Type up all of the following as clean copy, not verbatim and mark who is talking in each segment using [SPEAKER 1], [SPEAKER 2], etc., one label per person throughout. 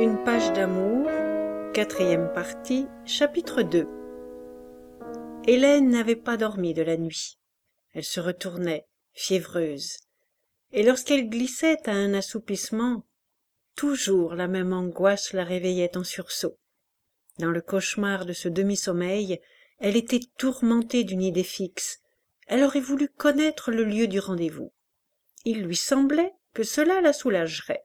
[SPEAKER 1] Une page d'amour, 4e partie, chapitre 2. Hélène n'avait pas dormi de la nuit. Elle se retournait, fiévreuse, et lorsqu'elle glissait à un assoupissement, toujours la même angoisse la réveillait en sursaut. Dans le cauchemar de ce demi-sommeil, elle était tourmentée d'une idée fixe. Elle aurait voulu connaître le lieu du rendez-vous. Il lui semblait que cela la soulagerait.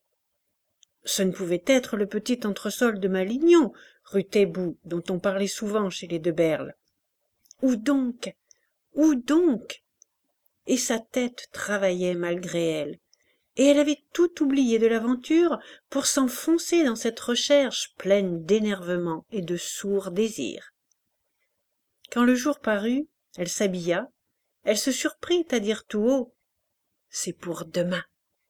[SPEAKER 1] Ce ne pouvait être le petit entresol de Malignon, rue Taitbout, dont on parlait souvent chez les de Berle. Où donc? Où donc? Et sa tête travaillait malgré elle, et elle avait tout oublié de l'aventure pour s'enfoncer dans cette recherche pleine d'énervement et de sourds désirs. Quand le jour parut, elle s'habilla, elle se surprit à dire tout haut « C'est pour demain ».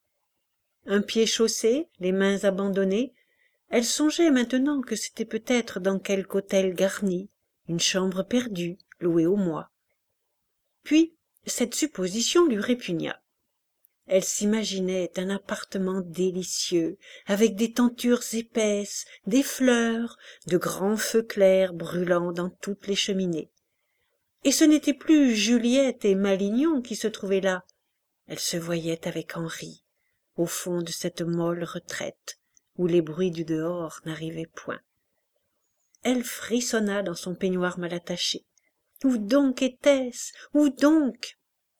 [SPEAKER 1] Un pied chaussé, les mains abandonnées, elle songeait maintenant que c'était peut-être dans quelque hôtel garni, une chambre perdue, louée au mois. Puis, cette supposition lui répugna. Elle s'imaginait un appartement délicieux, avec des tentures épaisses, des fleurs, de grands feux clairs brûlant dans toutes les cheminées. Et ce n'était plus Juliette et Malignon qui se trouvaient là. Elle se voyait avec Henri, au fond de cette molle retraite, où les bruits du dehors n'arrivaient point. Elle frissonna dans son peignoir mal attaché. Où donc était-ce? Où donc?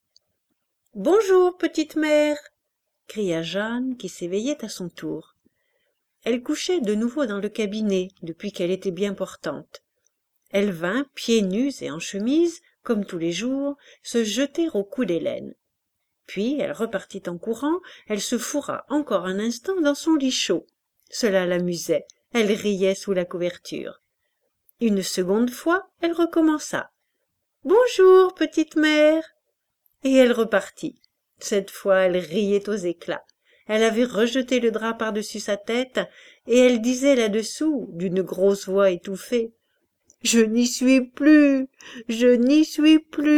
[SPEAKER 1] « Bonjour, petite mère !» cria Jeanne, qui s'éveillait à son tour. Elle couchait de nouveau dans le cabinet, depuis qu'elle était bien portante. Elle vint, pieds nus et en chemise, comme tous les jours, se jeter au cou d'Hélène. Puis elle repartit en courant, elle se fourra encore un instant dans son lit chaud. Cela l'amusait, elle riait sous la couverture. Une seconde fois, elle recommença. « Bonjour, petite mère !» Et elle repartit. Cette fois, elle riait aux éclats. Elle avait rejeté le drap par-dessus sa tête, et elle disait là-dessous, d'une grosse voix étouffée, « Je n'y suis plus, je n'y suis plus !»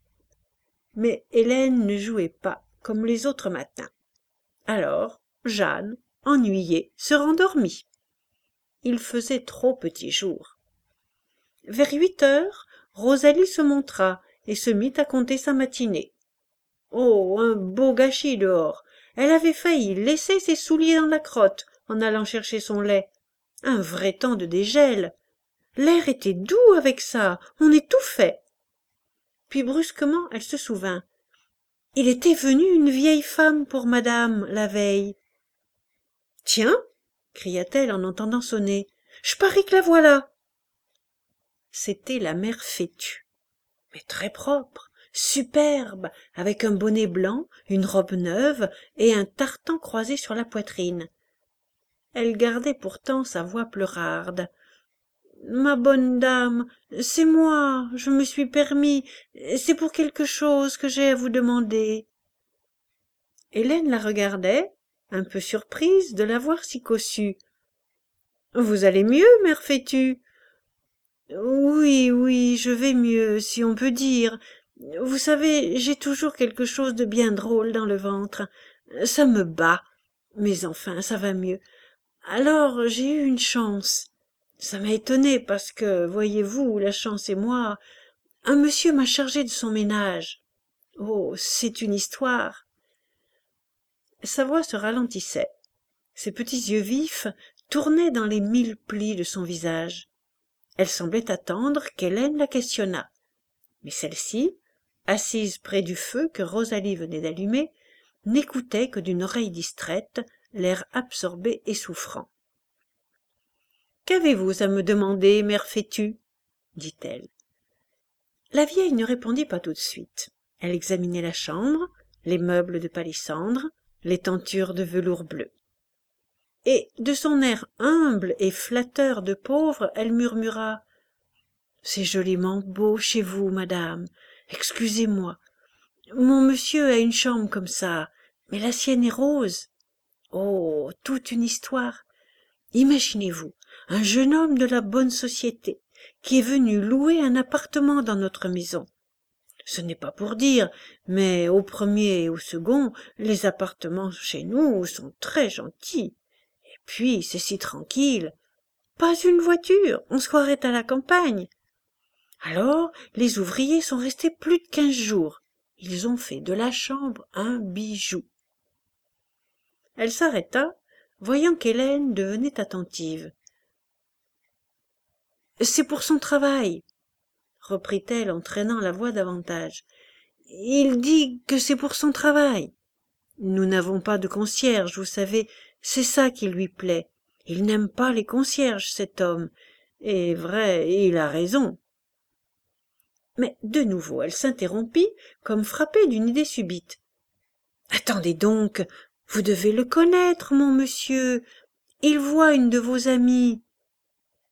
[SPEAKER 1] Mais Hélène ne jouait pas comme les autres matins. Alors, Jeanne, ennuyée, se rendormit. Il faisait trop petit jour. Vers 8 heures, Rosalie se montra et se mit à compter sa matinée. Oh, un beau gâchis dehors! Elle avait failli laisser ses souliers dans la crotte en allant chercher son lait. Un vrai temps de dégel! L'air était doux avec ça, on étouffait. Puis brusquement elle se souvint. Il était venu une vieille femme pour madame la veille. « Tiens !» cria-t-elle en entendant sonner. « Je parie que la voilà !» C'était la mère Fétu, mais très propre, superbe, avec un bonnet blanc, une robe neuve et un tartan croisé sur la poitrine. Elle gardait pourtant sa voix pleurarde. « Ma bonne dame, c'est moi, je me suis permis, c'est pour quelque chose que j'ai à vous demander. » Hélène la regardait, un peu surprise de la voir si cossue. « Vous allez mieux, mère Fétu ?»« Oui, oui, je vais mieux, si on peut dire. Vous savez, j'ai toujours quelque chose de bien drôle dans le ventre. Ça me bat, mais enfin, ça va mieux. Alors, j'ai eu une chance. Ça m'a étonnée parce que, voyez-vous, la chance et moi, un monsieur m'a chargé de son ménage. Oh, c'est une histoire. » Sa voix se ralentissait. Ses petits yeux vifs tournaient dans les 1000 plis de son visage. Elle semblait attendre qu'Hélène la questionnât. Mais celle-ci, assise près du feu que Rosalie venait d'allumer, n'écoutait que d'une oreille distraite, l'air absorbé et souffrant. « Qu'avez-vous à me demander, mère Fétu ?» dit-elle. La vieille ne répondit pas tout de suite. Elle examinait la chambre, les meubles de palissandre, les tentures de velours bleu. Et, de son air humble et flatteur de pauvre, elle murmura « C'est joliment beau chez vous, madame. Excusez-moi. Mon monsieur a une chambre comme ça, mais la sienne est rose. Oh, toute une histoire. Imaginez-vous, un jeune homme de la bonne société qui est venu louer un appartement dans notre maison. Ce n'est pas pour dire, mais au premier et au second, les appartements chez nous sont très gentils. Et Puis c'est si tranquille. Pas une voiture, on se croirait à la campagne. Alors, les ouvriers sont restés plus de 15 jours. Ils ont fait de la chambre un bijou. » Elle s'arrêta, voyant qu'Hélène devenait attentive. « C'est pour son travail, » reprit-elle en traînant la voix davantage. « Il dit que c'est pour son travail. Nous n'avons pas de concierge, vous savez, c'est ça qui lui plaît. Il n'aime pas les concierges, cet homme. Et vrai, il a raison. » Mais de nouveau elle s'interrompit, comme frappée d'une idée subite. « Attendez donc, vous devez le connaître, mon monsieur. Il voit une de vos amies. »« Ah »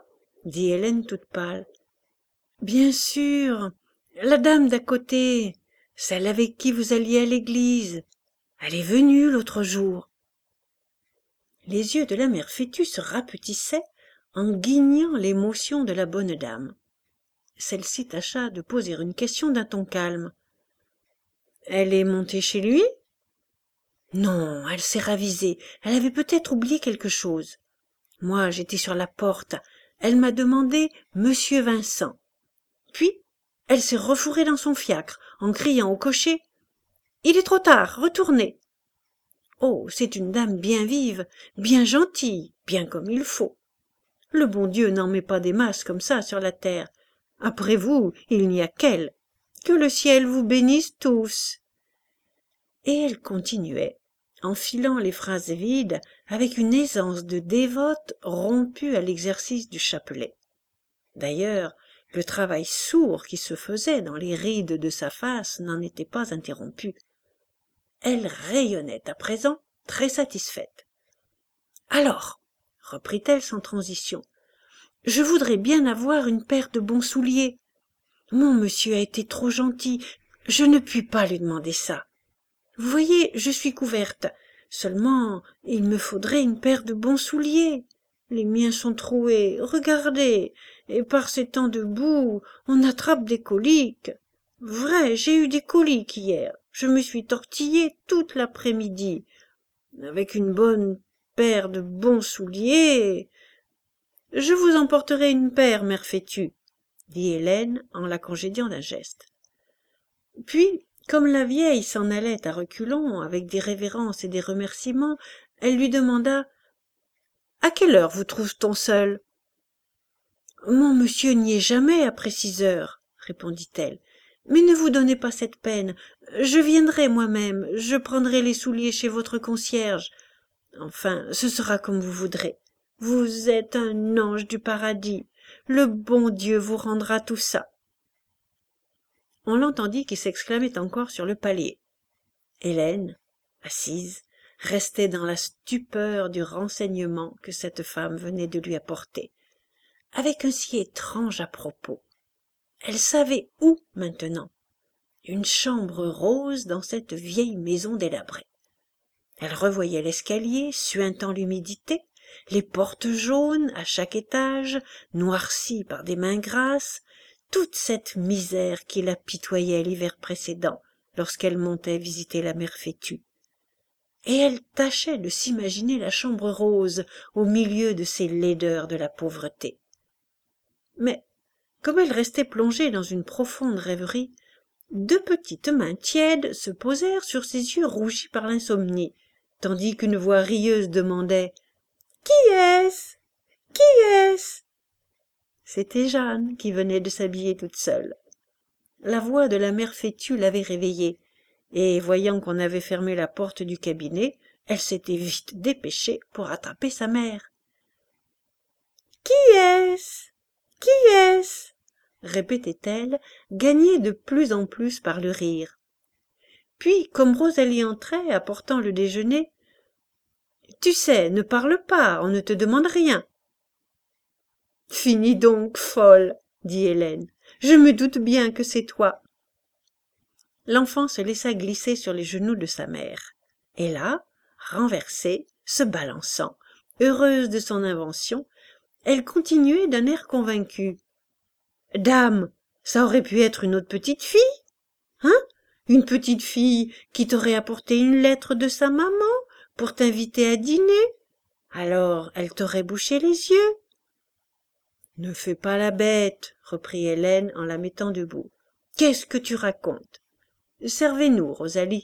[SPEAKER 1] dit Hélène toute pâle. « Bien sûr, la dame d'à côté, celle avec qui vous alliez à l'église. Elle est venue l'autre jour. » Les yeux de la mère Fétu se rapetissaient en guignant l'émotion de la bonne dame. Celle-ci tâcha de poser une question d'un ton calme. « Elle est montée chez lui ?»« Non, elle s'est ravisée. Elle avait peut-être oublié quelque chose. Moi, j'étais sur la porte. Elle m'a demandé « Monsieur Vincent ». Puis, elle s'est refourrée dans son fiacre en criant au cocher « Il est trop tard, retournez !» Oh, c'est une dame bien vive, bien gentille, bien comme il faut. Le bon Dieu n'en met pas des masses comme ça sur la terre. Après vous, il n'y a qu'elle. Que le ciel vous bénisse tous. » Et elle continuait, en filant les phrases vides avec une aisance de dévote rompue à l'exercice du chapelet. D'ailleurs, le travail sourd qui se faisait dans les rides de sa face n'en était pas interrompu. Elle rayonnait à présent, très satisfaite. « Alors, » reprit-elle sans transition, « je voudrais bien avoir une paire de bons souliers. Mon monsieur a été trop gentil, je ne puis pas lui demander ça. Vous voyez, je suis couverte. Seulement, il me faudrait une paire de bons souliers. Les miens sont troués, regardez, et par ces temps de boue, on attrape des coliques. Vrai, j'ai eu des coliques hier. Je me suis tortillée toute l'après-midi. Avec une bonne paire de bons souliers... »« Je vous emporterai une paire, mère Fétu, » dit Hélène en la congédiant d'un geste. Puis, comme la vieille s'en allait à reculons, avec des révérences et des remerciements, elle lui demanda « À quelle heure vous trouve-t-on seul ?»« Mon monsieur n'y est jamais après 6 heures, » répondit-elle. « Mais ne vous donnez pas cette peine. Je viendrai moi-même, je prendrai les souliers chez votre concierge. Enfin, ce sera comme vous voudrez. Vous êtes un ange du paradis. Le bon Dieu vous rendra tout ça. » On l'entendit qui s'exclamait encore sur le palier. Hélène, assise, restait dans la stupeur du renseignement que cette femme venait de lui apporter, avec un si étrange à propos. Elle savait où maintenant? Une chambre rose dans cette vieille maison délabrée. Elle revoyait l'escalier, suintant l'humidité, les portes jaunes à chaque étage, noircies par des mains grasses, toute cette misère qui l'apitoyait l'hiver précédent, lorsqu'elle montait visiter la mère Fétu. Et elle tâchait de s'imaginer la chambre rose au milieu de ces laideurs de la pauvreté. Mais, comme elle restait plongée dans une profonde rêverie, 2 petites mains tièdes se posèrent sur ses yeux rougis par l'insomnie, tandis qu'une voix rieuse demandait « Qui est-ce? Qui est-ce » C'était Jeanne qui venait de s'habiller toute seule. La voix de la mère Fétu l'avait réveillée, et voyant qu'on avait fermé la porte du cabinet, elle s'était vite dépêchée pour attraper sa mère. « Qui est-ce? Qui est-ce » répétait-elle, gagnée de plus en plus par le rire. Puis, comme Rosalie entrait, apportant le déjeuner, « Tu sais, ne parle pas, on ne te demande rien. »« Finis donc, folle, » dit Hélène. « Je me doute bien que c'est toi. » L'enfant se laissa glisser sur les genoux de sa mère. Et là, renversée, se balançant, heureuse de son invention, elle continuait d'un air convaincu. « Dame, ça aurait pu être une autre petite fille, hein? Une petite fille qui t'aurait apporté une lettre de sa maman pour t'inviter à dîner. Alors elle t'aurait bouché les yeux. Ne fais pas la bête, reprit Hélène en la mettant debout. Qu'est-ce que tu racontes? Servez-nous, Rosalie.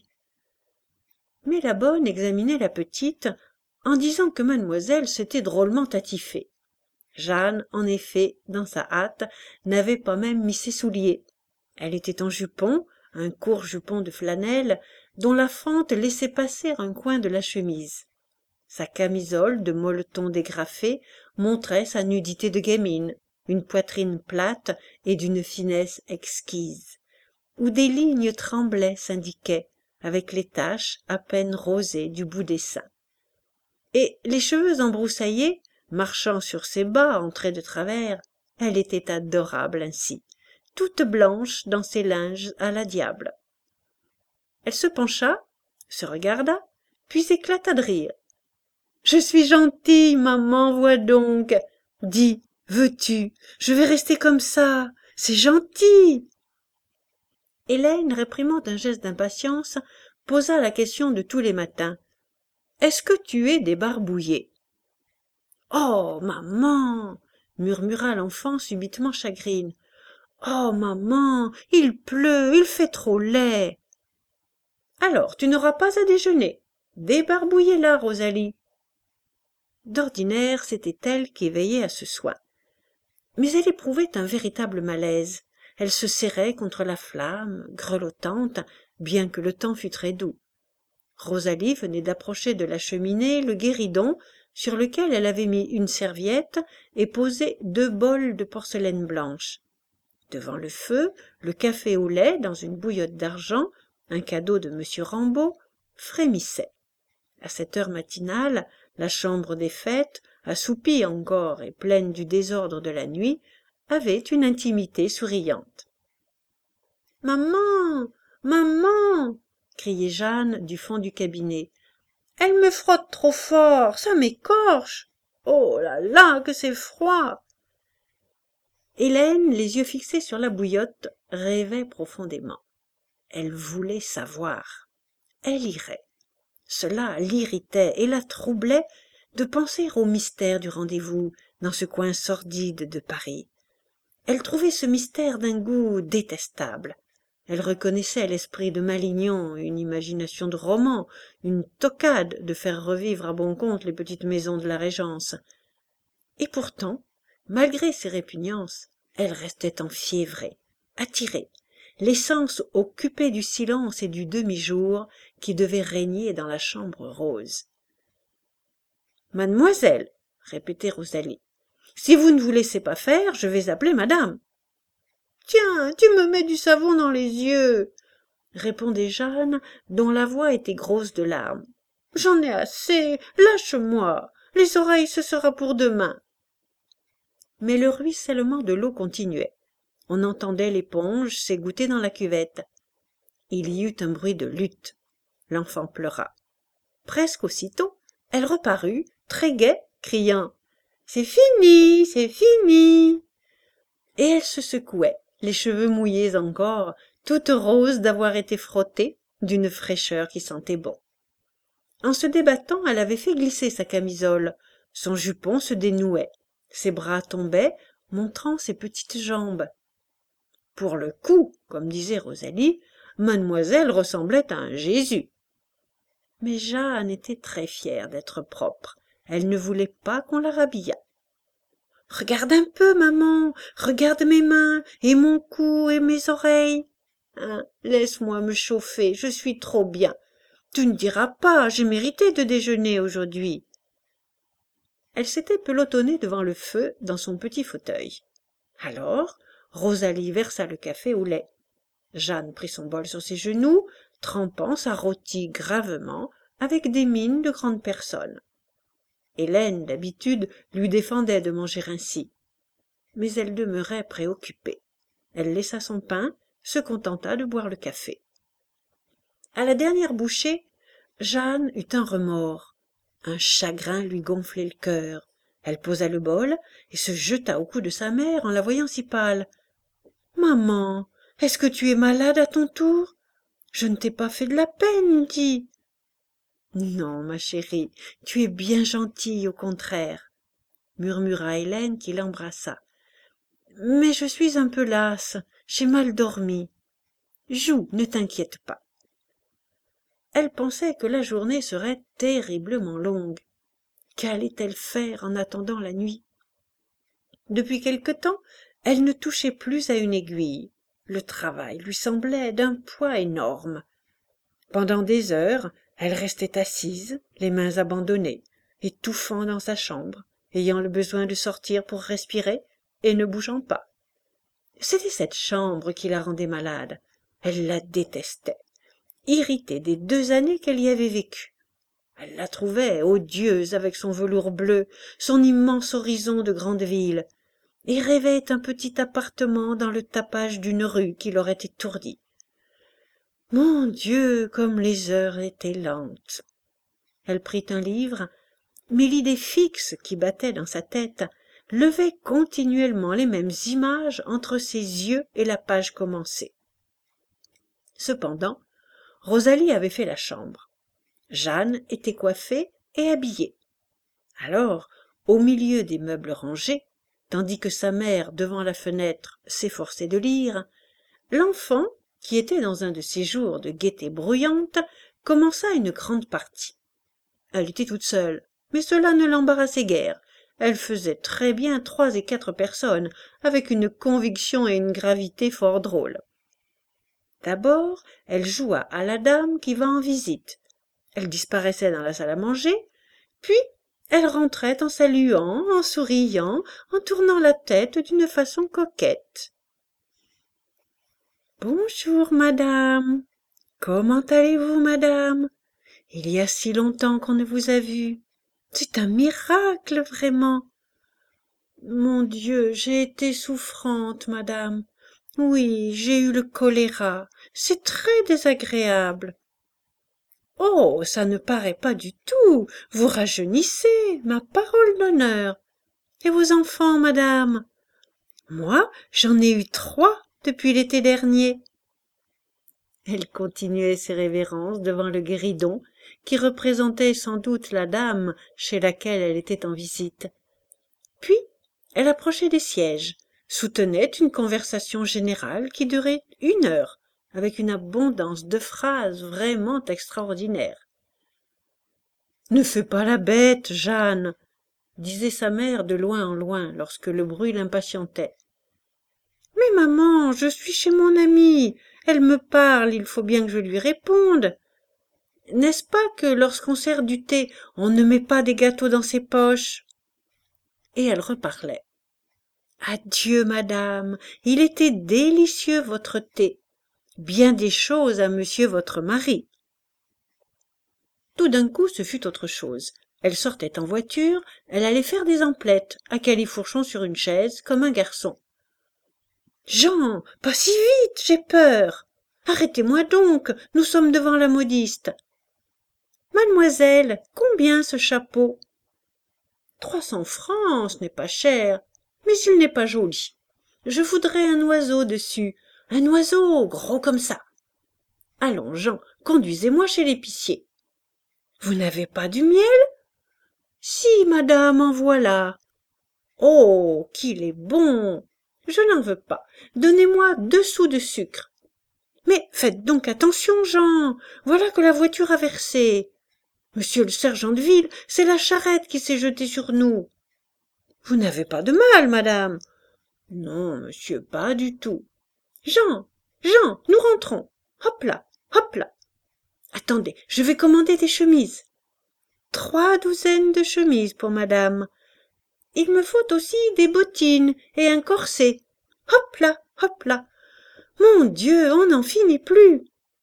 [SPEAKER 1] Mais la bonne examinait la petite en disant que mademoiselle s'était drôlement attifée. Jeanne, en effet, dans sa hâte, n'avait pas même mis ses souliers. Elle était en jupon, un court jupon de flanelle, dont la fente laissait passer un coin de la chemise. Sa camisole de molleton dégrafé montrait sa nudité de gamine, une poitrine plate et d'une finesse exquise, où des lignes tremblaient s'indiquaient, avec les taches à peine rosées du bout des seins. Et les cheveux embroussaillés, marchant sur ses bas en traits de travers, elle était adorable ainsi, toute blanche dans ses linges à la diable. Elle se pencha, se regarda, puis éclata de rire. « Je suis gentille, maman, vois donc. Dis, veux-tu, je vais rester comme ça, c'est gentil. » Hélène, réprimant un geste d'impatience, posa la question de tous les matins. « Est-ce que tu es débarbouillée ?» « Oh, maman !» murmura l'enfant subitement chagrine. « Oh, maman, il pleut, il fait trop laid. »« Alors, tu n'auras pas à déjeuner. Débarbouillez-la, Rosalie. » D'ordinaire, c'était elle qui veillait à ce soin. Mais elle éprouvait un véritable malaise. Elle se serrait contre la flamme, grelottante, bien que le temps fût très doux. Rosalie venait d'approcher de la cheminée le guéridon sur lequel elle avait mis une serviette et posé 2 bols de porcelaine blanche. Devant le feu, le café au lait dans une bouillotte d'argent, un cadeau de M. Rambaud, frémissait. À cette heure matinale, la chambre des fêtes, assoupie encore et pleine du désordre de la nuit, avait une intimité souriante. « Maman, maman !» criait Jeanne du fond du cabinet. « Elle me frotte trop fort, ça m'écorche. Oh là là, que c'est froid !» Hélène, les yeux fixés sur la bouillotte, rêvait profondément. Elle voulait savoir. Elle irait. Cela l'irritait et la troublait de penser au mystère du rendez-vous dans ce coin sordide de Paris. Elle trouvait ce mystère d'un goût détestable. Elle reconnaissait l'esprit de Malignon, une imagination de roman, une toquade de faire revivre à bon compte les petites maisons de la Régence. Et pourtant, malgré ses répugnances, elle restait enfiévrée, attirée, l'essence occupée du silence et du demi-jour qui devait régner dans la chambre rose. « Mademoiselle, » répétait Rosalie, « si vous ne vous laissez pas faire, je vais appeler madame. »« Tiens, tu me mets du savon dans les yeux !» répondait Jeanne, dont la voix était grosse de larmes. « J'en ai assez, lâche-moi, les oreilles ce sera pour demain. » Mais le ruissellement de l'eau continuait. On entendait l'éponge s'égoutter dans la cuvette. Il y eut un bruit de lutte. L'enfant pleura. Presque aussitôt, elle reparut, très gaie, criant « C'est fini, c'est fini !» Et elle se secouait, les cheveux mouillés encore, toute rose d'avoir été frottée, d'une fraîcheur qui sentait bon. En se débattant, elle avait fait glisser sa camisole, son jupon se dénouait, ses bras tombaient, montrant ses petites jambes. Pour le coup, comme disait Rosalie, mademoiselle ressemblait à un Jésus. Mais Jeanne était très fière d'être propre. Elle ne voulait pas qu'on la rhabillât. « Regarde un peu, maman, regarde mes mains, et mon cou, et mes oreilles. Hein, laisse-moi me chauffer, je suis trop bien. Tu ne diras pas, j'ai mérité de déjeuner aujourd'hui. » Elle s'était pelotonnée devant le feu dans son petit fauteuil. Alors, Rosalie versa le café au lait. Jeanne prit son bol sur ses genoux, trempant sa rôtie gravement, avec des mines de grande personne. Hélène, d'habitude, lui défendait de manger ainsi. Mais elle demeurait préoccupée. Elle laissa son pain, se contenta de boire le café. À la dernière bouchée, Jeanne eut un remords. Un chagrin lui gonflait le cœur. Elle posa le bol et se jeta au cou de sa mère en la voyant si pâle. « Maman, est-ce que tu es malade à ton tour? Je ne t'ai pas fait de la peine, dis. » « Non, ma chérie, tu es bien gentille, au contraire, murmura Hélène qui l'embrassa. Mais je suis un peu lasse, j'ai mal dormi. Joue, ne t'inquiète pas. Elle pensait que la journée serait terriblement longue. Qu'allait-elle faire en attendant la nuit? Depuis quelque temps, elle ne touchait plus à une aiguille. Le travail lui semblait d'un poids énorme. Pendant des heures, elle restait assise, les mains abandonnées, étouffant dans sa chambre, ayant le besoin de sortir pour respirer et ne bougeant pas. C'était cette chambre qui la rendait malade. Elle la détestait, irritée des 2 années qu'elle y avait vécues. Elle la trouvait odieuse avec son velours bleu, son immense horizon de grande ville, et rêvait un petit appartement dans le tapage d'une rue qui l'aurait étourdie. Mon Dieu, comme les heures étaient lentes. Elle prit un livre, mais l'idée fixe qui battait dans sa tête levait continuellement les mêmes images entre ses yeux et la page commencée. Cependant, Rosalie avait fait la chambre. Jeanne était coiffée et habillée. Alors, au milieu des meubles rangés, tandis que sa mère, devant la fenêtre, s'efforçait de lire, l'enfant, qui était dans un de ces jours de gaieté bruyante, commença une grande partie. Elle était toute seule, mais cela ne l'embarrassait guère. Elle faisait très bien 3 et 4 personnes, avec une conviction et une gravité fort drôles. D'abord, elle joua à la dame qui va en visite. Elle disparaissait dans la salle à manger, puis elle rentrait en saluant, en souriant, en tournant la tête d'une façon coquette. « Bonjour, madame. Comment allez-vous, madame? Il y a si longtemps qu'on ne vous a vue. C'est un miracle, vraiment. Mon Dieu, j'ai été souffrante, madame. Oui, j'ai eu le choléra. C'est très désagréable. Oh, ça ne paraît pas du tout. Vous rajeunissez, ma parole d'honneur. Et vos enfants, madame? Moi, j'en ai eu 3 depuis l'été dernier. Elle continuait ses révérences devant le guéridon, qui représentait sans doute la dame chez laquelle elle était en visite. Puis, elle approchait des sièges, soutenait une conversation générale qui durait 1 heure, avec une abondance de phrases vraiment extraordinaires. « Ne fais pas la bête, Jeanne !» disait sa mère de loin en loin lorsque le bruit l'impatientait. « Mais maman, je suis chez mon amie, elle me parle, il faut bien que je lui réponde. N'est-ce pas que lorsqu'on sert du thé, on ne met pas des gâteaux dans ses poches ?» Et elle reparlait. « Adieu, madame, il était délicieux votre thé. Bien des choses à monsieur votre mari. » Tout d'un coup, ce fut autre chose. Elle sortait en voiture, elle allait faire des emplettes, à califourchon sur une chaise, comme un garçon. « Jean, pas si vite, j'ai peur. Arrêtez-moi donc, nous sommes devant la modiste. »« Mademoiselle, combien ce chapeau ? » « 300 francs, ce n'est pas cher, mais il n'est pas joli. Je voudrais un oiseau dessus, un oiseau gros comme ça. Allons, Jean, conduisez-moi chez l'épicier. »« Vous n'avez pas du miel ? » ?»« Si, madame, en voilà. »« Oh, qu'il est bon ! Je n'en veux pas. Donnez-moi 2 sous de sucre. »« Mais faites donc attention, Jean, voilà que la voiture a versé. Monsieur le sergent de ville, c'est la charrette qui s'est jetée sur nous. »« Vous n'avez pas de mal, madame. »« Non, monsieur, pas du tout. »« Jean, Jean, nous rentrons. Hop là, hop là. Attendez, je vais commander des chemises. 3 douzaines de chemises pour madame. Il me faut aussi des bottines et un corset. Hop là, hop là. Mon Dieu, on n'en finit plus. »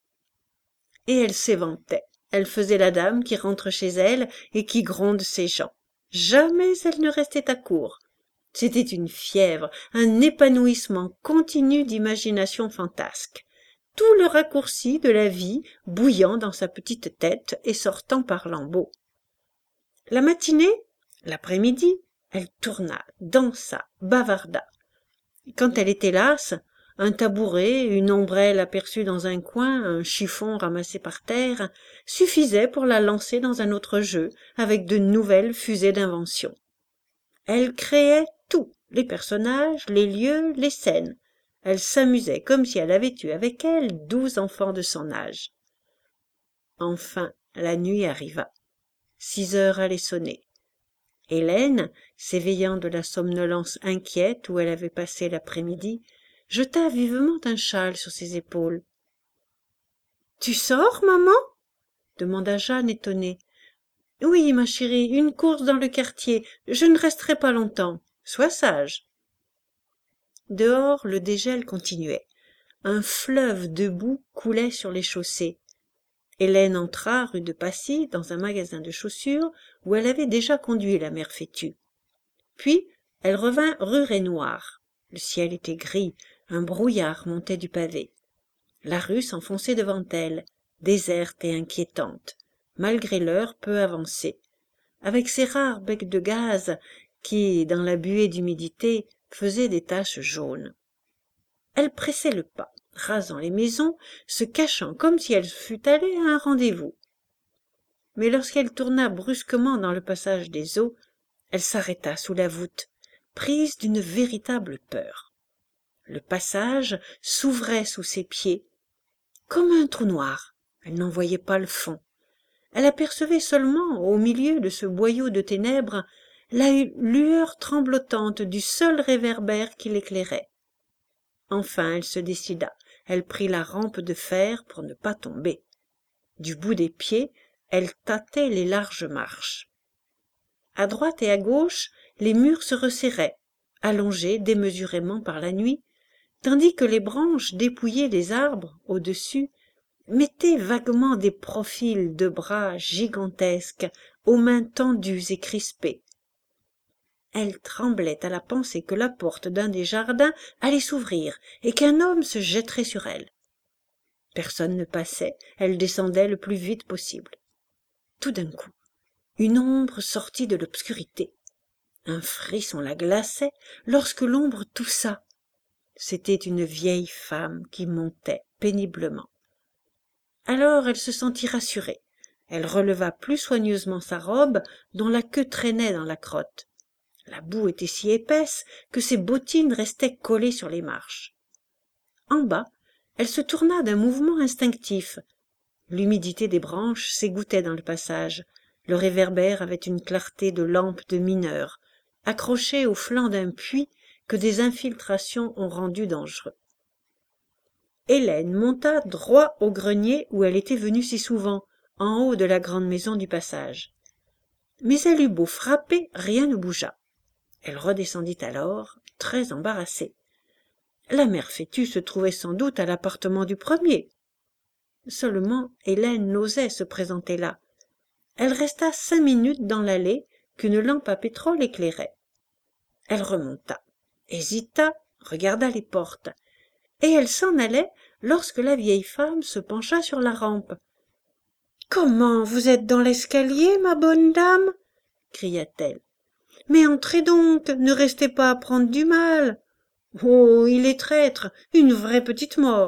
[SPEAKER 1] Et elle s'éventait. Elle faisait la dame qui rentre chez elle et qui gronde ses gens. Jamais elle ne restait à court. C'était une fièvre, un épanouissement continu d'imagination fantasque. Tout le raccourci de la vie bouillant dans sa petite tête et sortant par lambeaux. La matinée, l'après-midi, elle tourna, dansa, bavarda. Quand elle était lasse, un tabouret, une ombrelle aperçue dans un coin, un chiffon ramassé par terre, suffisaient pour la lancer dans un autre jeu, avec de nouvelles fusées d'invention. Elle créait tout, les personnages, les lieux, les scènes. Elle s'amusait comme si elle avait eu avec elle 12 enfants de son âge. Enfin, la nuit arriva. 6 heures allaient sonner. Hélène, s'éveillant de la somnolence inquiète où elle avait passé l'après-midi, jeta vivement un châle sur ses épaules. « Tu sors, maman ?» demanda Jeanne étonnée. « Oui, ma chérie, une course dans le quartier. Je ne resterai pas longtemps. Sois sage. » Dehors, le dégel continuait. Un fleuve de boue coulait sur les chaussées. Hélène entra rue de Passy dans un magasin de chaussures où elle avait déjà conduit la mère Fétu. Puis elle revint rue Raynouard. Le ciel était gris, un brouillard montait du pavé. La rue s'enfonçait devant elle, déserte et inquiétante, malgré l'heure peu avancée, avec ses rares becs de gaz qui, dans la buée d'humidité, faisaient des taches jaunes. Elle pressait le pas, rasant les maisons, se cachant comme si elle fût allée à un rendez-vous. Mais lorsqu'elle tourna brusquement dans le passage des eaux, elle s'arrêta sous la voûte, prise d'une véritable peur. Le passage s'ouvrait sous ses pieds, comme un trou noir. Elle n'en voyait pas le fond. Elle apercevait seulement, au milieu de ce boyau de ténèbres, la lueur tremblotante du seul réverbère qui l'éclairait. Enfin elle se décida. Elle prit la rampe de fer pour ne pas tomber. Du bout des pieds, elle tâtait les larges marches. À droite et à gauche, les murs se resserraient, allongés démesurément par la nuit, tandis que les branches dépouillées des arbres, au-dessus, mettaient vaguement des profils de bras gigantesques aux mains tendues et crispées. Elle tremblait à la pensée que la porte d'un des jardins allait s'ouvrir et qu'un homme se jetterait sur elle. Personne ne passait, elle descendait le plus vite possible. Tout d'un coup, une ombre sortit de l'obscurité. Un frisson la glaçait lorsque l'ombre toussa. C'était une vieille femme qui montait péniblement. Alors elle se sentit rassurée. Elle releva plus soigneusement sa robe, dont la queue traînait dans la crotte. La boue était si épaisse que ses bottines restaient collées sur les marches. En bas, elle se tourna d'un mouvement instinctif. L'humidité des branches s'égouttait dans le passage. Le réverbère avait une clarté de lampe de mineur, accrochée au flanc d'un puits que des infiltrations ont rendu dangereux. Hélène monta droit au grenier où elle était venue si souvent, en haut de la grande maison du passage. Mais elle eut beau frapper, rien ne bougea. Elle redescendit alors, très embarrassée. La mère Fétu se trouvait sans doute à l'appartement du premier. Seulement Hélène n'osait se présenter là. Elle resta 5 minutes dans l'allée qu'une lampe à pétrole éclairait. Elle remonta, hésita, regarda les portes, et elle s'en allait lorsque la vieille femme se pencha sur la rampe. « Comment, vous êtes dans l'escalier, ma bonne dame ?» cria-t-elle. « Mais entrez donc, ne restez pas à prendre du mal. Oh, il est traître, une vraie petite mort. »«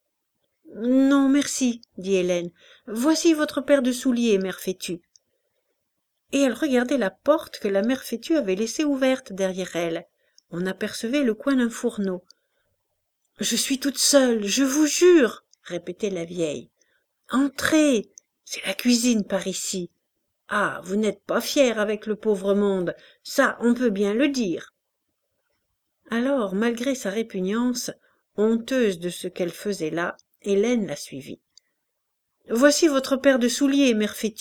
[SPEAKER 1] Non, merci, » dit Hélène. « Voici votre paire de souliers, mère Fétu. » Et elle regardait la porte que la mère Fétu avait laissée ouverte derrière elle. On apercevait le coin d'un fourneau. « Je suis toute seule, je vous jure, » répétait la vieille. « Entrez, c'est la cuisine par ici. Ah, vous n'êtes pas fière avec le pauvre monde, ça on peut bien le dire. » Alors, malgré sa répugnance, honteuse de ce qu'elle faisait là, Hélène la suivit. « Voici votre paire de souliers, mère Fétu. »«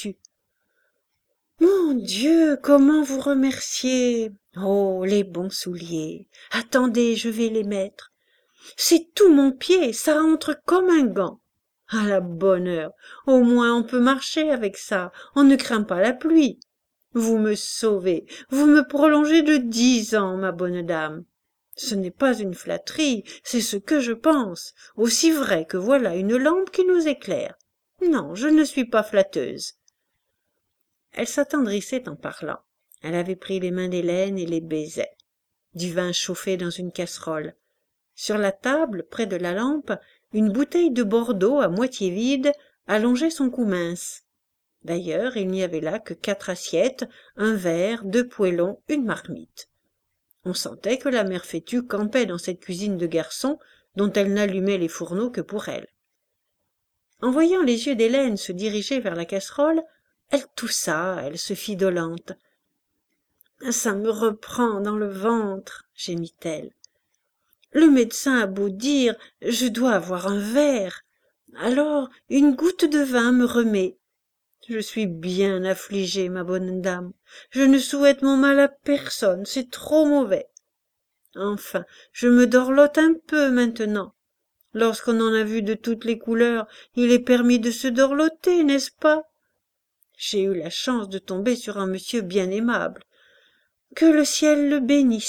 [SPEAKER 1] Mon Dieu, comment vous remercier? Oh, les bons souliers. Attendez, je vais les mettre. C'est tout mon pied, ça entre comme un gant. À la bonne heure, au moins on peut marcher avec ça, on ne craint pas la pluie. Vous me sauvez, vous me prolongez de 10 ans, ma bonne dame. Ce n'est pas une flatterie, c'est ce que je pense, aussi vrai que voilà une lampe qui nous éclaire. Non, je ne suis pas flatteuse. » Elle s'attendrissait en parlant. Elle avait pris les mains d'Hélène et les baisait. Du vin chauffait dans une casserole. Sur la table, près de la lampe, une bouteille de Bordeaux à moitié vide allongeait son cou mince. D'ailleurs, il n'y avait là que 4 assiettes, un verre, 2 poêlons, une marmite. On sentait que la mère Fétu campait dans cette cuisine de garçon dont elle n'allumait les fourneaux que pour elle. En voyant les yeux d'Hélène se diriger vers la casserole, elle toussa, elle se fit dolente. « Ça me reprend dans le ventre, » gémit-elle. « Le médecin a beau dire, je dois avoir un verre. Alors, une goutte de vin me remet. Je suis bien affligée, ma bonne dame. Je ne souhaite mon mal à personne, c'est trop mauvais. Enfin, je me dorlote un peu maintenant. Lorsqu'on en a vu de toutes les couleurs, il est permis de se dorloter, n'est-ce pas? J'ai eu la chance de tomber sur un monsieur bien aimable. Que le ciel le bénisse. »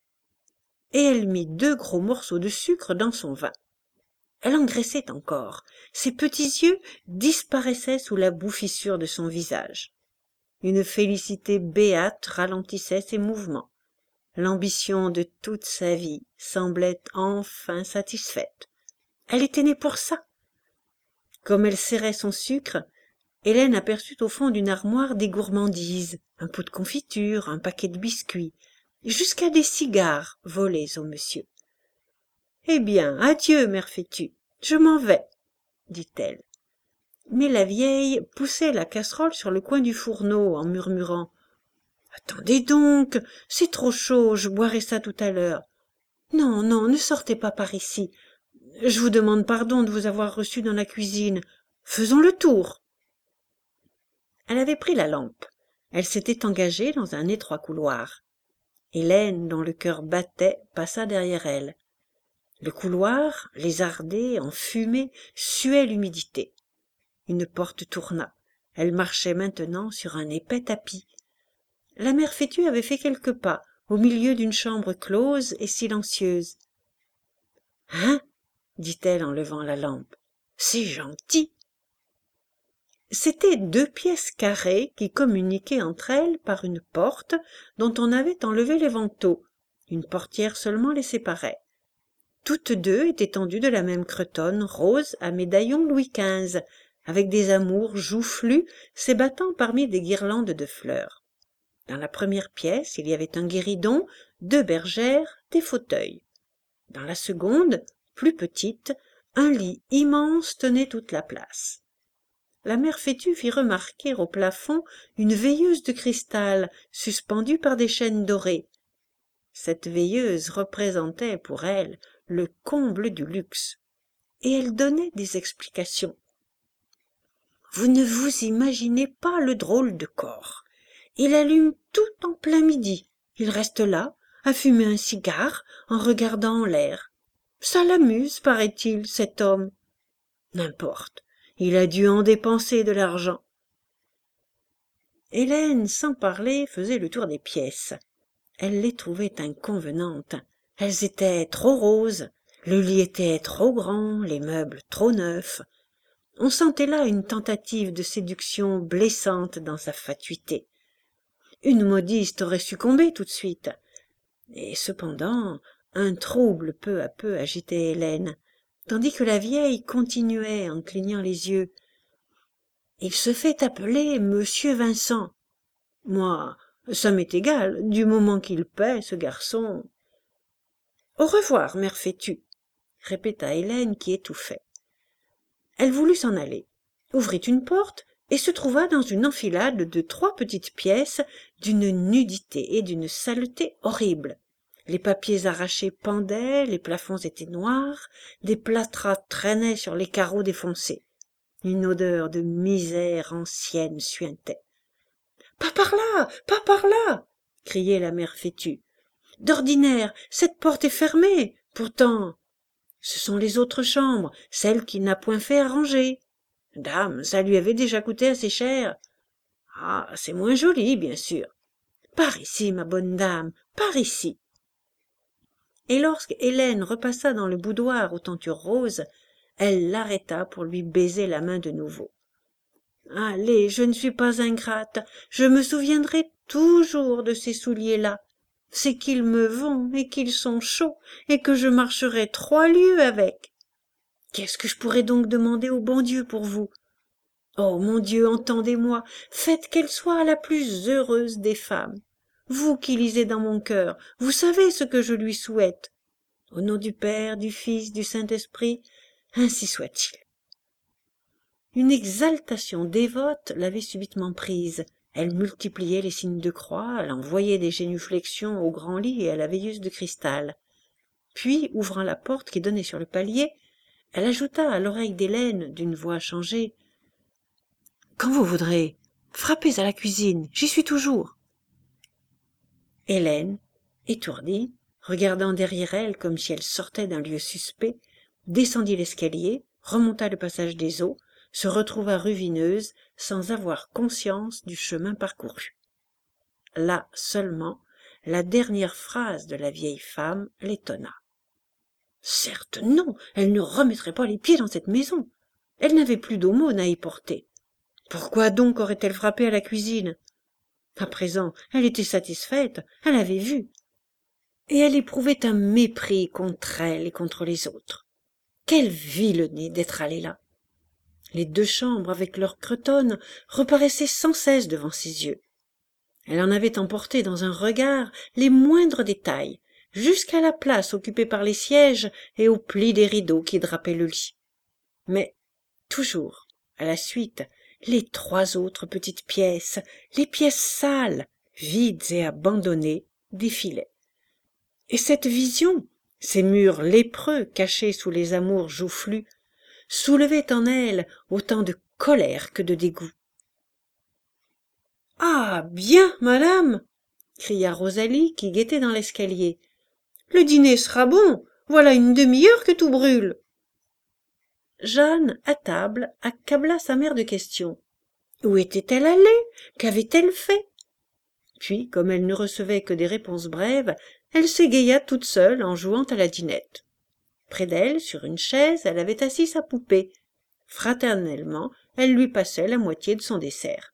[SPEAKER 1] Et elle mit 2 gros morceaux de sucre dans son vin. Elle engraissait encore. Ses petits yeux disparaissaient sous la bouffissure de son visage. Une félicité béate ralentissait ses mouvements. L'ambition de toute sa vie semblait enfin satisfaite. Elle était née pour ça. Comme elle serrait son sucre, Hélène aperçut au fond d'une armoire des gourmandises, un pot de confiture, un paquet de biscuits, jusqu'à des cigares volés au monsieur. « Eh bien, adieu, mère Fétu, je m'en vais, » dit-elle. Mais la vieille poussait la casserole sur le coin du fourneau en murmurant « Attendez donc, c'est trop chaud, je boirai ça tout à l'heure. Non, non, ne sortez pas par ici. Je vous demande pardon de vous avoir reçu dans la cuisine. Faisons le tour. » Elle avait pris la lampe. Elle s'était engagée dans un étroit couloir. Hélène, dont le cœur battait, passa derrière elle. Le couloir, lézardé, enfumé, suait l'humidité. Une porte tourna. Elle marchait maintenant sur un épais tapis. La mère Fétu avait fait quelques pas, au milieu d'une chambre close et silencieuse. « Hein » dit-elle en levant la lampe. « C'est gentil !» C'étaient 2 pièces carrées qui communiquaient entre elles par une porte dont on avait enlevé les vantaux. Une portière seulement les séparait. Toutes 2 étaient tendues de la même cretonne rose à médaillon Louis XV, avec des amours joufflus s'ébattant parmi des guirlandes de fleurs. Dans la première pièce, il y avait un guéridon, 2 bergères, des fauteuils. Dans la seconde, plus petite, un lit immense tenait toute la place. La mère Fétu fit remarquer au plafond une veilleuse de cristal suspendue par des chaînes dorées. Cette veilleuse représentait pour elle le comble du luxe, et elle donnait des explications. « Vous ne vous imaginez pas le drôle de corps. Il allume tout en plein midi. Il reste là, à fumer un cigare, en regardant en l'air. Ça l'amuse, paraît-il, cet homme. N'importe, il a dû en dépenser de l'argent. » Hélène, sans parler, faisait le tour des pièces. Elle les trouvait inconvenantes. Elles étaient trop roses, le lit était trop grand, les meubles trop neufs. On sentait là une tentative de séduction blessante dans sa fatuité. Une modiste aurait succombé tout de suite. Et cependant, un trouble peu à peu agitait Hélène, tandis que la vieille continuait en clignant les yeux. « Il se fait appeler Monsieur Vincent. Moi, ça m'est égal, du moment qu'il paie, ce garçon. »« Au revoir, mère Fétu, » répéta Hélène qui étouffait. Elle voulut s'en aller, ouvrit une porte et se trouva dans une enfilade de 3 petites pièces d'une nudité et d'une saleté horribles. Les papiers arrachés pendaient, les plafonds étaient noirs, des plâtras traînaient sur les carreaux défoncés. Une odeur de misère ancienne suintait. « Pas par là, pas par là !» criait la mère Fétu. « D'ordinaire, cette porte est fermée. Pourtant, ce sont les autres chambres, celles qu'il n'a point fait arranger. Dame, ça lui avait déjà coûté assez cher. Ah, c'est moins joli, bien sûr. Par ici, ma bonne dame, par ici. » Et lorsque Hélène repassa dans le boudoir aux tentures roses, elle l'arrêta pour lui baiser la main de nouveau. « Allez, je ne suis pas ingrate, je me souviendrai toujours de ces souliers-là. c'est qu'ils me vont et qu'ils sont chauds et que je marcherai 3 lieues avec. Qu'est-ce que je pourrais donc demander au bon Dieu pour vous? Oh, mon Dieu, entendez-moi, faites qu'elle soit la plus heureuse des femmes. Vous qui lisez dans mon cœur, vous savez ce que je lui souhaite. Au nom du Père, du Fils, du Saint-Esprit, ainsi soit-il. Une exaltation dévote l'avait subitement prise. Elle multipliait les signes de croix, elle envoyait des génuflexions au grand lit et à la veilleuse de cristal. Puis, ouvrant la porte qui donnait sur le palier, elle ajouta à l'oreille d'Hélène d'une voix changée: « Quand vous voudrez, frappez à la cuisine, j'y suis toujours. » Hélène, étourdie, regardant derrière elle comme si elle sortait d'un lieu suspect, descendit l'escalier, remonta le passage des eaux, se retrouva rue Vineuse sans avoir conscience du chemin parcouru. Là seulement, la dernière phrase de la vieille femme l'étonna. Certes non, elle ne remettrait pas les pieds dans cette maison. Elle n'avait plus d'aumône à y porter. Pourquoi donc aurait-elle frappé à la cuisine? À présent, elle était satisfaite, elle avait vu. Et elle éprouvait un mépris contre elle et contre les autres. Quelle vilenie d'être allée là! Les 2 chambres avec leurs cretonnes reparaissaient sans cesse devant ses yeux. Elle en avait emporté dans un regard les moindres détails, jusqu'à la place occupée par les sièges et aux plis des rideaux qui drapaient le lit. Mais toujours, à la suite, les 3 autres petites pièces, les pièces sales, vides et abandonnées, défilaient. Et cette vision, ces murs lépreux cachés sous les amours joufflus, soulevait en elle autant de colère que de dégoût. « Ah, bien, madame !» cria Rosalie qui guettait dans l'escalier. « Le dîner sera bon, voilà une demi-heure que tout brûle. » Jeanne, à table, accabla sa mère de questions. Où était-elle allée? Qu'avait-elle fait? Puis, comme elle ne recevait que des réponses brèves, elle s'égaya toute seule en jouant à la dinette. Près d'elle, sur une chaise, elle avait assis sa poupée. Fraternellement, elle lui passait la moitié de son dessert.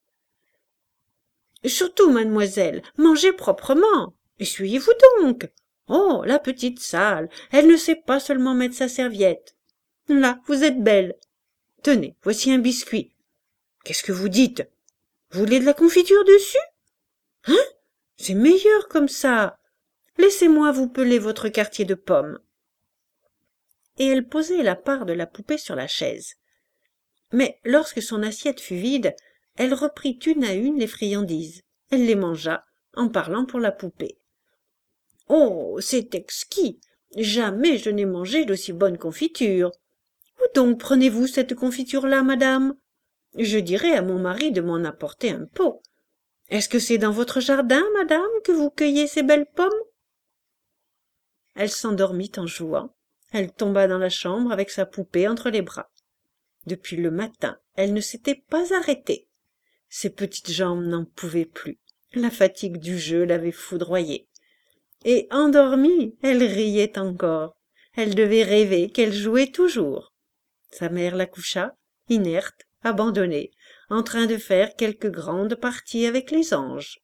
[SPEAKER 1] « Surtout, mademoiselle, mangez proprement. Essuyez-vous donc. Oh, la petite sale, elle ne sait pas seulement mettre sa serviette. Là, vous êtes belle. Tenez, voici un biscuit. Qu'est-ce que vous dites? Vous voulez de la confiture dessus? Hein? C'est meilleur comme ça. Laissez-moi vous peler votre quartier de pommes. » Et elle posait la part de la poupée sur la chaise. Mais lorsque son assiette fut vide, elle reprit une à une les friandises. Elle les mangea, en parlant pour la poupée. « Oh, c'est exquis! Jamais je n'ai mangé d'aussi bonne confiture. Où donc prenez-vous cette confiture-là, madame? Je dirai à mon mari de m'en apporter un pot. Est-ce que c'est dans votre jardin, madame, que vous cueillez ces belles pommes? » Elle s'endormit en jouant. Elle tomba dans la chambre avec sa poupée entre les bras. Depuis le matin, elle ne s'était pas arrêtée. Ses petites jambes n'en pouvaient plus. La fatigue du jeu l'avait foudroyée. Et endormie, elle riait encore. Elle devait rêver qu'elle jouait toujours. Sa mère la coucha, inerte, abandonnée, en train de faire quelque grande partie avec les anges.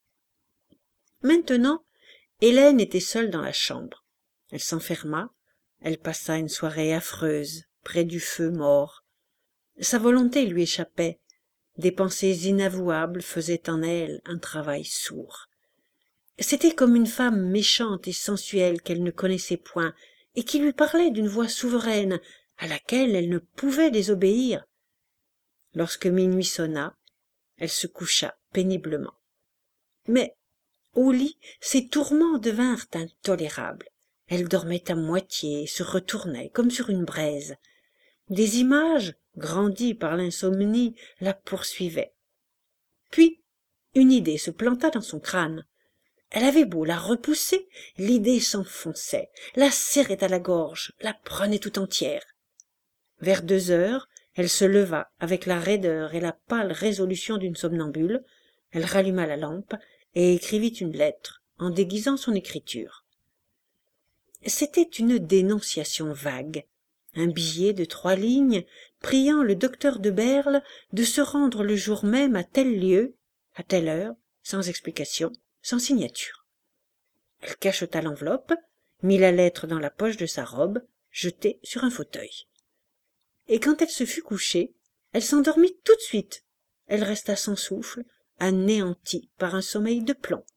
[SPEAKER 1] Maintenant, Hélène était seule dans la chambre. Elle s'enferma, elle passa une soirée affreuse, près du feu mort. Sa volonté lui échappait. Des pensées inavouables faisaient en elle un travail sourd. C'était comme une femme méchante et sensuelle qu'elle ne connaissait point, et qui lui parlait d'une voix souveraine, à laquelle elle ne pouvait désobéir. Lorsque minuit sonna, elle se coucha péniblement. Mais, au lit, ses tourments devinrent intolérables. Elle dormait à moitié et se retournait comme sur une braise. Des images, grandies par l'insomnie, la poursuivaient. Puis, une idée se planta dans son crâne. Elle avait beau la repousser, l'idée s'enfonçait, la serrait à la gorge, la prenait tout entière. Vers 2 heures, elle se leva avec la raideur et la pâle résolution d'une somnambule. Elle ralluma la lampe et écrivit une lettre, en déguisant son écriture. C'était une dénonciation vague, un billet de 3 lignes, priant le docteur de Berle de se rendre le jour même à tel lieu, à telle heure, sans explication, sans signature. Elle cacheta l'enveloppe, mit la lettre dans la poche de sa robe, jetée sur un fauteuil. Et quand elle se fut couchée, elle s'endormit tout de suite. Elle resta sans souffle, anéantie par un sommeil de plomb.